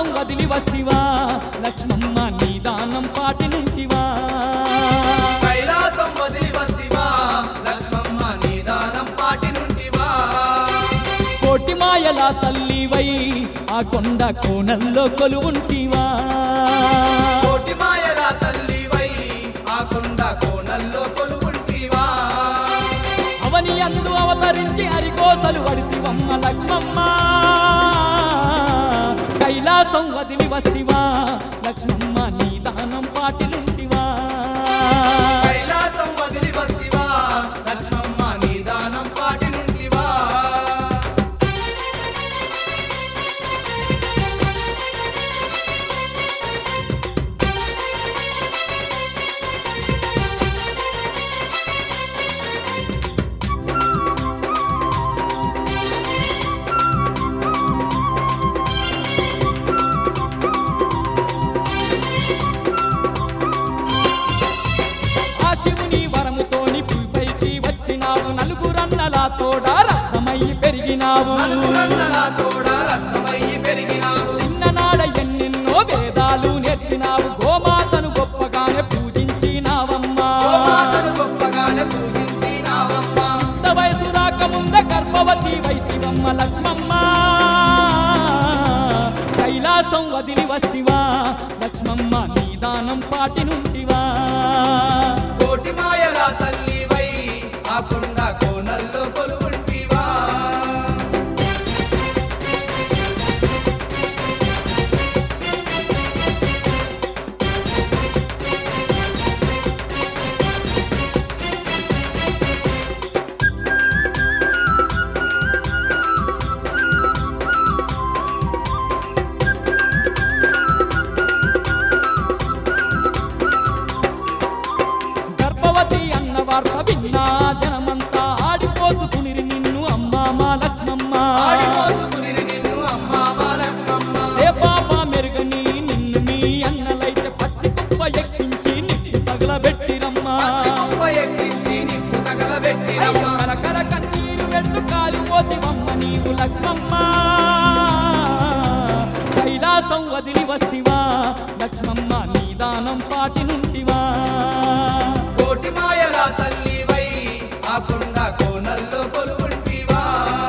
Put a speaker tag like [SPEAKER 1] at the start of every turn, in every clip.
[SPEAKER 1] కైలాసం వదిలి వస్తివా లక్ష్మమ్మ నీ దానం పాటి నుంటివా
[SPEAKER 2] కైలాసం వదిలి వస్తివా లక్ష్మమ్మ నీ దానం పాటి నుంటివా
[SPEAKER 1] కోటి మాయల తల్లివై ఆ కొండ కోణంలో కొలువుంటివా
[SPEAKER 2] కోటి మాయల తల్లివై ఆ కొండ కోణంలో కొలువుంటివా
[SPEAKER 1] అవని అందు అవతరించి అరికోసలు వడితివమ్మ లక్ష్మమ్మ కైలాసం వదిలి వస్తివా లక్ష్మమ్మ నీ దానం పాటి నుంటివా
[SPEAKER 2] కైలాసం వదిలి వస్తివా లక్ష్మమ్మ నీ దానం పాటి నుంటివా
[SPEAKER 1] తోడా రత్నమయ్యి పెరిగినావు చిన్ననాడ ఎన్నెన్నో వేదాలు నేర్చినావు గోమాతను గొప్పగానే పూజించినావమ్మా ఇంత వయసు రాకముందే గర్భవతి వైతివమ్మ లక్ష్మమ్మ కైలాసం వదిలి వస్తివా లక్ష్మమ్మ నీ దానం పాటి నుంటివా
[SPEAKER 2] కోటి మాయల తల్లివై ఆ కొండ కోనల్లో కొలువుంటివా
[SPEAKER 1] గర్భవతి అన్న వార్త విన్నా జనమంతా ఆడిపోసుకునిరి నిన్ను అమ్మా మా లక్ష్మమ్మ ఏ పాప మెరుగని నిన్ను మీ అన్నలైతే పత్తి కుప్ప ఎక్కించి నిప్పు తగలబెట్టిరమ్మా కరకర కన్నీరు వెంటు కాలిపోతివమ్మ నీవు లక్ష్మమ్మ కైలాసం వదిలి వస్తివా లక్ష్మమ్మ నీ దానం పాటి నుంటివా
[SPEAKER 2] కోటి మాయల తల్లివై ఆ కొండ కోనల్లో కొలువుంటివా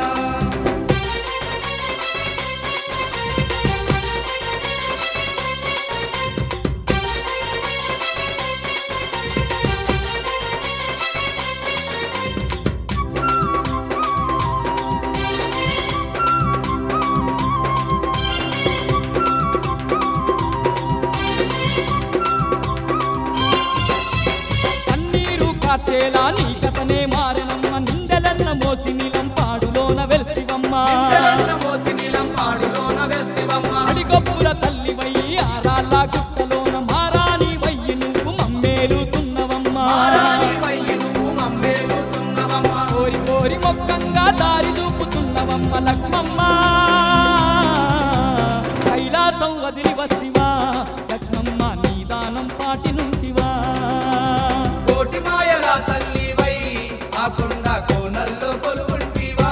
[SPEAKER 1] కన్నీరు కార్చేలా నీ కథనే మారెనమ్మ నిందెలన్న మోసి నీలం పాడులోన వెల్సివమ్మ అడిగొప్పుల తల్లివై ఆరాళ్ళ గుట్టలోన మారాని వయ్యి నువ్వు మమ్మేలుతున్నవమ్మా కోరి కోరి మొక్కంగా దారి చూపుతున్నవమ్మ లక్ష్మమ్మ కైలాసం వదిలి వస్తివా లక్ష్మమ్మ నీ దానం పాటి నుంటివా
[SPEAKER 2] కోటి మాయల తల్లివై ఆ కొండ కోనల్లో కొలువుంటివా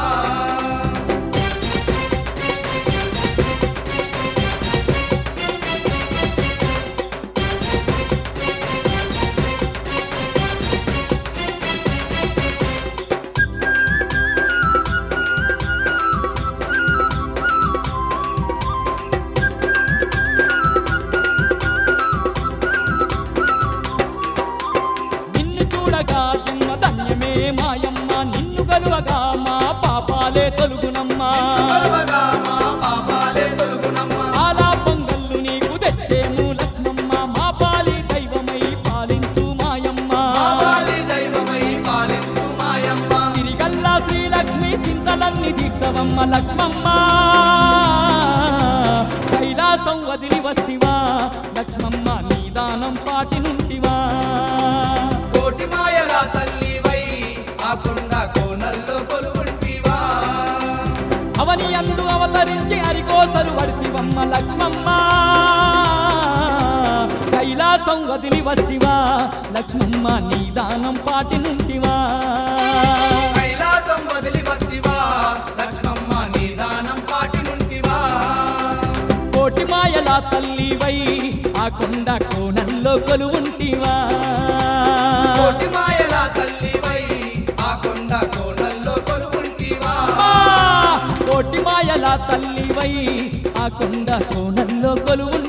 [SPEAKER 1] నిన్ను చూడగా జన్మ ధన్యమే మాయమ్మ నిన్ను గలువగా మా పాపాలే తొలుగునమ్మా ఆలా పొంగళ్ళు నీకు తెచ్చేము లక్ష్మమ్మ మా పాలి దైవమై పాలించు మాయమ్మ తిరిగల్లా శ్రీలక్ష్మి చింతలన్నీ దీక్షవమ్మ లక్ష్మమ్మ కైలాసం వదిలి వస్తివా లక్ష్మమ్మ నీ దానం పాటి నుంటివా
[SPEAKER 2] కోటి మాయల తల్లివై ఆ కొండ కోనల్లో కొలువుంటివా
[SPEAKER 1] అవని అందు అవతరించి అరికోసలు వడితివమ్మ లక్ష్మమ్మ కైలాసం వదిలి వస్తివా లక్ష్మమ్మ నీ దానం పాటి నుంటివా
[SPEAKER 2] కైలాసం వదిలి వస్తివా లక్ష్మమ్మ నీ దానం పాటి నుంటివా
[SPEAKER 1] కోటి మాయ తల్లివై ఆ కొండ కోణంలో కొలువుంటివా
[SPEAKER 2] కోటి మాయల తల్లివై ఆ కొండ కోణంలో కొలువుంటివా
[SPEAKER 1] కోటి మాయల తల్లివై ఆ కొండ కోణంలో కొలువు